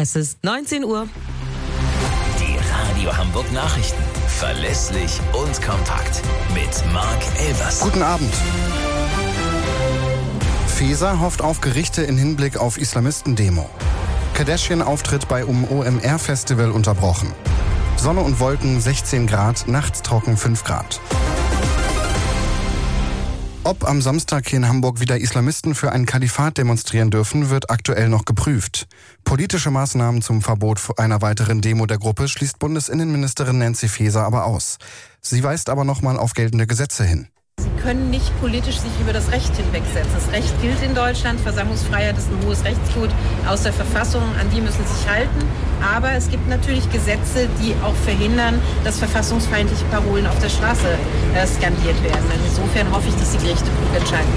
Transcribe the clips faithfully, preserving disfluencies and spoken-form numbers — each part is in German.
Es ist neunzehn Uhr. Die Radio Hamburg Nachrichten. Verlässlich und kompakt. Mit Marc Elvers. Guten Abend. Faeser hofft auf Gerichte in Hinblick auf Islamisten-Demo. Kardashian-Auftritt bei um O M R-Festival unterbrochen. Sonne und Wolken sechzehn Grad, nachts trocken fünf Grad. Ob am Samstag hier in Hamburg wieder Islamisten für ein Kalifat demonstrieren dürfen, wird aktuell noch geprüft. Politische Maßnahmen zum Verbot einer weiteren Demo der Gruppe schließt Bundesinnenministerin Nancy Faeser aber aus. Sie weist aber nochmal auf geltende Gesetze hin. Sie können nicht politisch sich über das Recht hinwegsetzen. Das Recht gilt in Deutschland. Versammlungsfreiheit ist ein hohes Rechtsgut aus der Verfassung. An die müssen Sie sich halten. Aber es gibt natürlich Gesetze, die auch verhindern, dass verfassungsfeindliche Parolen auf der Straße äh, skandiert werden. Insofern hoffe ich, dass die Gerichte klug entscheiden.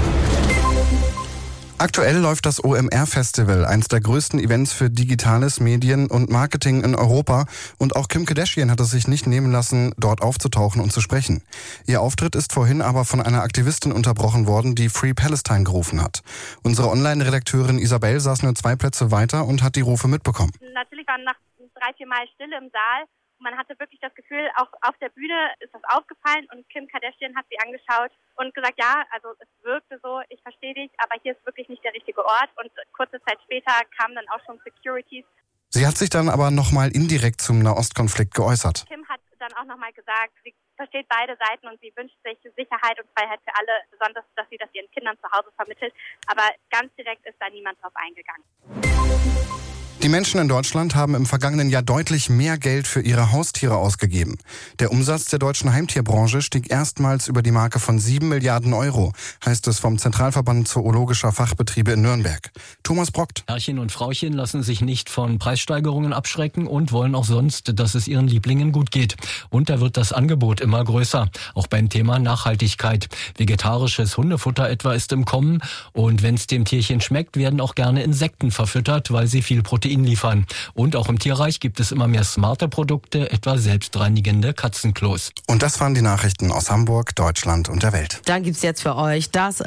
Aktuell läuft das O M R-Festival, eins der größten Events für Digitales, Medien und Marketing in Europa. Und auch Kim Kardashian hat es sich nicht nehmen lassen, dort aufzutauchen und zu sprechen. Ihr Auftritt ist vorhin aber von einer Aktivistin unterbrochen worden, die Free Palestine gerufen hat. Unsere Online-Redakteurin Isabel saß nur zwei Plätze weiter und hat die Rufe mitbekommen. Natürlich waren nach drei, vier Mal Stille im Saal. Man hatte wirklich das Gefühl, auch auf der Bühne ist das aufgefallen und Kim Kardashian hat sie angeschaut und gesagt, ja, also es wirkte so, ich verstehe dich, aber hier ist wirklich nicht der richtige Ort. Und kurze Zeit später kamen dann auch schon Securities. Sie hat sich dann aber nochmal indirekt zum Nahostkonflikt geäußert. Kim hat dann auch nochmal gesagt, sie versteht beide Seiten und sie wünscht sich Sicherheit und Freiheit für alle, besonders, dass sie das ihren Kindern zu Hause vermittelt. Aber ganz direkt ist da niemand drauf eingegangen. Die Menschen in Deutschland haben im vergangenen Jahr deutlich mehr Geld für ihre Haustiere ausgegeben. Der Umsatz der deutschen Heimtierbranche stieg erstmals über die Marke von sieben Milliarden Euro, heißt es vom Zentralverband zoologischer Fachbetriebe in Nürnberg. Thomas Brockt. Herrchen und Frauchen lassen sich nicht von Preissteigerungen abschrecken und wollen auch sonst, dass es ihren Lieblingen gut geht. Und da wird das Angebot immer größer, auch beim Thema Nachhaltigkeit. Vegetarisches Hundefutter etwa ist im Kommen und wenn es dem Tierchen schmeckt, werden auch gerne Insekten verfüttert, weil sie viel Protein liefern. Und auch im Tierreich gibt es immer mehr smarte Produkte, etwa selbstreinigende Katzenklos. Und das waren die Nachrichten aus Hamburg, Deutschland und der Welt. Dann gibt's jetzt für euch das